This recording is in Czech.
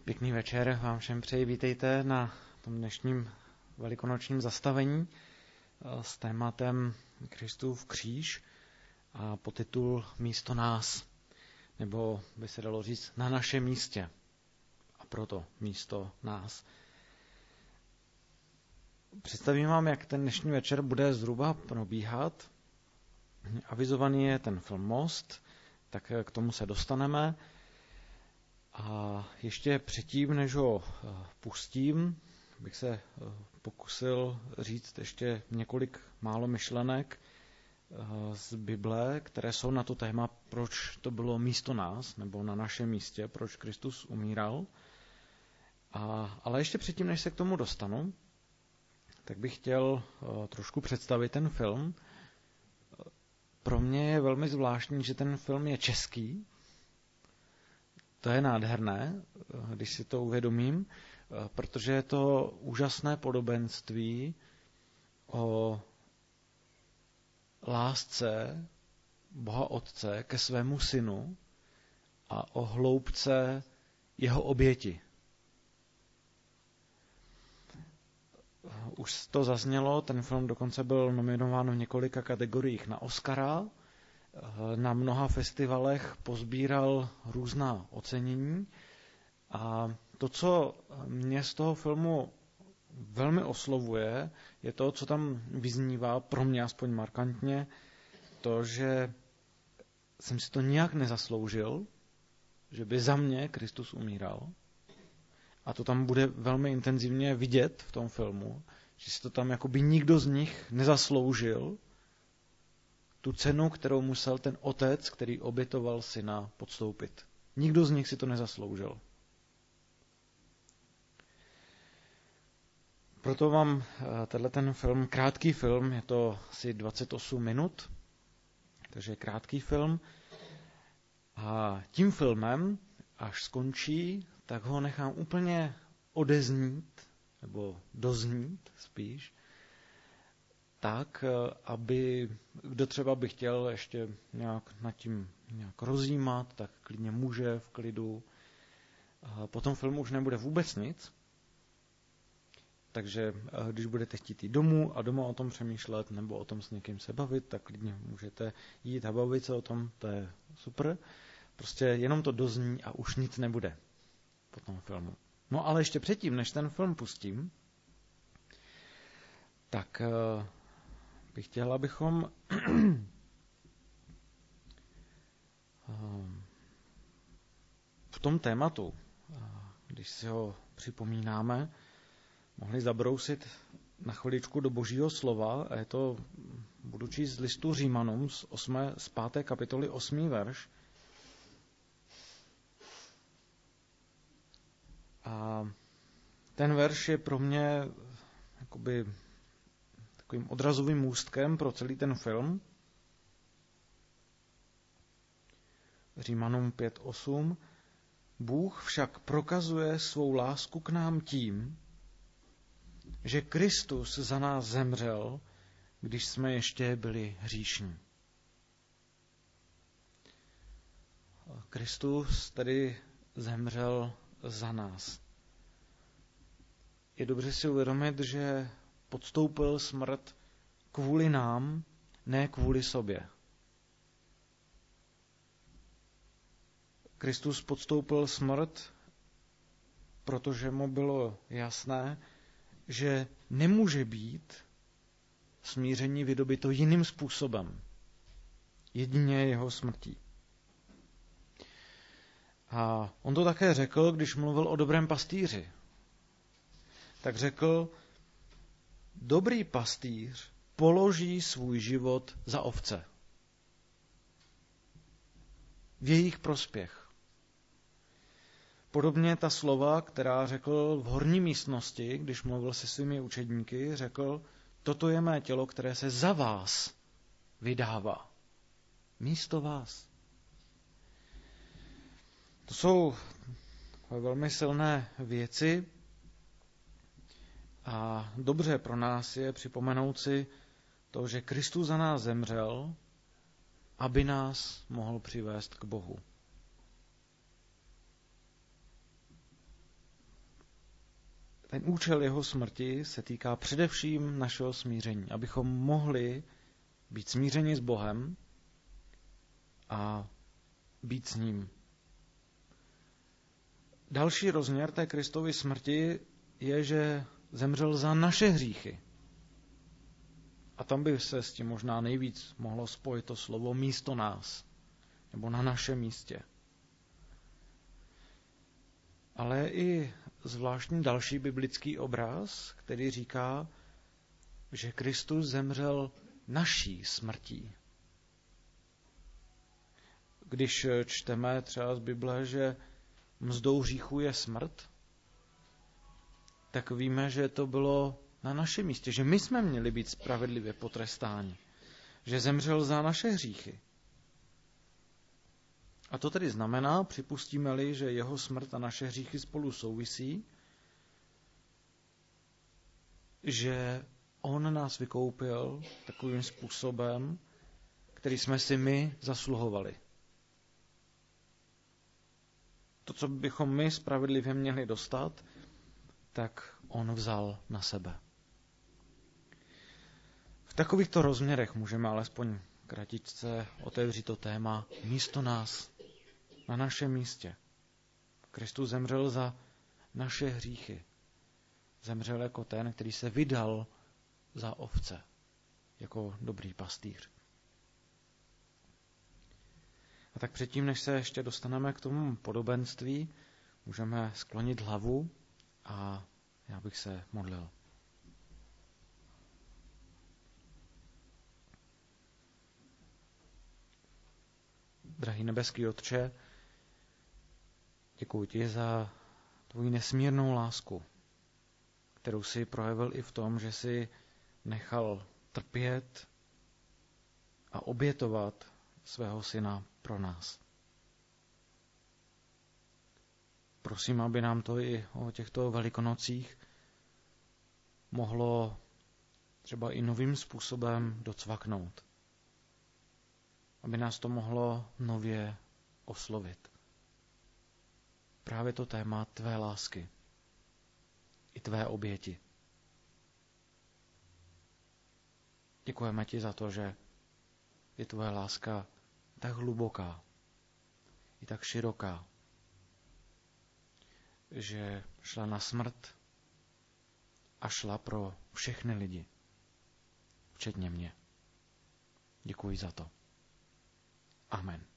Pěkný večer vám všem přeji, vítejte na tom dnešním velikonočním zastavení s tématem Kristův kříž a podtitul Místo nás, nebo by se dalo říct na našem místě a proto místo nás. Představím vám, jak ten dnešní večer bude zhruba probíhat. Avizovaný je ten film Most, tak k tomu se dostaneme. A ještě předtím, než ho pustím, bych se pokusil říct ještě několik málo myšlenek z Bible, které jsou na to téma, proč to bylo místo nás, nebo na našem místě, proč Kristus umíral. Ale ještě předtím, než se k tomu dostanu, tak bych chtěl trošku představit ten film. Pro mě je velmi zvláštní, že ten film je český. To je nádherné, když si to uvědomím, protože je to úžasné podobenství o lásce Boha Otce ke svému synu a o hloubce jeho oběti. Už to zaznělo, ten film dokonce byl nominován v několika kategoriích na Oscara. Na mnoha festivalech pozbíral různá ocenění a to, co mě z toho filmu velmi oslovuje, je to, co tam vyznívá, pro mě aspoň markantně, to, že jsem si to nijak nezasloužil, že by za mě Kristus umíral. A to tam bude velmi intenzivně vidět v tom filmu, že si to tam jakoby nikdo z nich nezasloužil, tu cenu, kterou musel ten otec, který obětoval syna, podstoupit. Nikdo z nich si to nezasloužil. Proto mám ten film, krátký film, je to asi 28 minut, takže krátký film. A tím filmem, až skončí, tak ho nechám úplně odeznít, nebo doznít spíš, tak, aby kdo třeba by chtěl ještě nějak nad tím nějak rozjímat, tak klidně může v klidu. Po tom filmu už nebude vůbec nic, takže když budete chtít jít domů a doma o tom přemýšlet nebo o tom s někým se bavit, tak klidně můžete jít a bavit se o tom, to je super. Prostě jenom to dozní a už nic nebude po tom filmu. No ale ještě předtím, než ten film pustím, tak bych chtěl, abychom v tom tématu, když si ho připomínáme, mohli zabrousit na chviličku do Božího slova. A budu číst z listu Římanům z 5. kapitoly 8. verš. A ten verš je pro mě jakoby takovým odrazovým můstkem pro celý ten film. Římanům 5.8. Bůh však prokazuje svou lásku k nám tím, že Kristus za nás zemřel, když jsme ještě byli hříšní. Kristus tedy zemřel za nás. Je dobře si uvědomit, že podstoupil smrt kvůli nám, ne kvůli sobě. Kristus podstoupil smrt, protože mu bylo jasné, že nemůže být smíření vydobyto jiným způsobem. Jedině jeho smrtí. A on to také řekl, když mluvil o dobrém pastýři. Tak řekl, dobrý pastýř položí svůj život za ovce. V jejich prospěch. Podobně ta slova, která řekl v horní místnosti, když mluvil se svými učedníky, řekl, toto je mé tělo, které se za vás vydává. Místo vás. To jsou velmi silné věci a dobře pro nás je připomenout si to, že Kristus za nás zemřel, aby nás mohl přivést k Bohu. ten účel jeho smrti se týká především našeho smíření, abychom mohli být smířeni s Bohem a být s ním. Další rozměr té Kristovy smrti je, že zemřel za naše hříchy. A tam by se s tím možná nejvíc mohlo spojit to slovo místo nás, nebo na našem místě. Ale i zvláštní další biblický obraz, který říká, že Kristus zemřel naší smrtí. Když čteme třeba z Bible, že mzdou hříchu je smrt, tak víme, že to bylo na našem místě, že my jsme měli být spravedlivě potrestáni, že zemřel za naše hříchy. A to tedy znamená, připustíme-li, že jeho smrt a naše hříchy spolu souvisí, že on nás vykoupil takovým způsobem, který jsme si my zasluhovali. To, co bychom my spravedlivě měli dostat, tak on vzal na sebe. V takovýchto rozměrech můžeme alespoň kratičce otevřít to téma místo nás, na našem místě. Kristus zemřel za naše hříchy. Zemřel jako ten, který se vydal za ovce, jako dobrý pastýř. A tak předtím, než se ještě dostaneme k tomu podobenství, můžeme sklonit hlavu a já bych se modlil. Drahý nebeský Otče, děkuji ti za tvoji nesmírnou lásku, kterou jsi projevil i v tom, že jsi nechal trpět a obětovat svého syna pro nás. Prosím, aby nám to i o těchto velikonocích mohlo třeba i novým způsobem docvaknout. Aby nás to mohlo nově oslovit. Právě to téma tvé lásky i tvé oběti. Děkujeme ti za to, že je tvoje láska tak hluboká i tak široká, že šla na smrt a šla pro všechny lidi, včetně mě. Děkuji za to. Amen.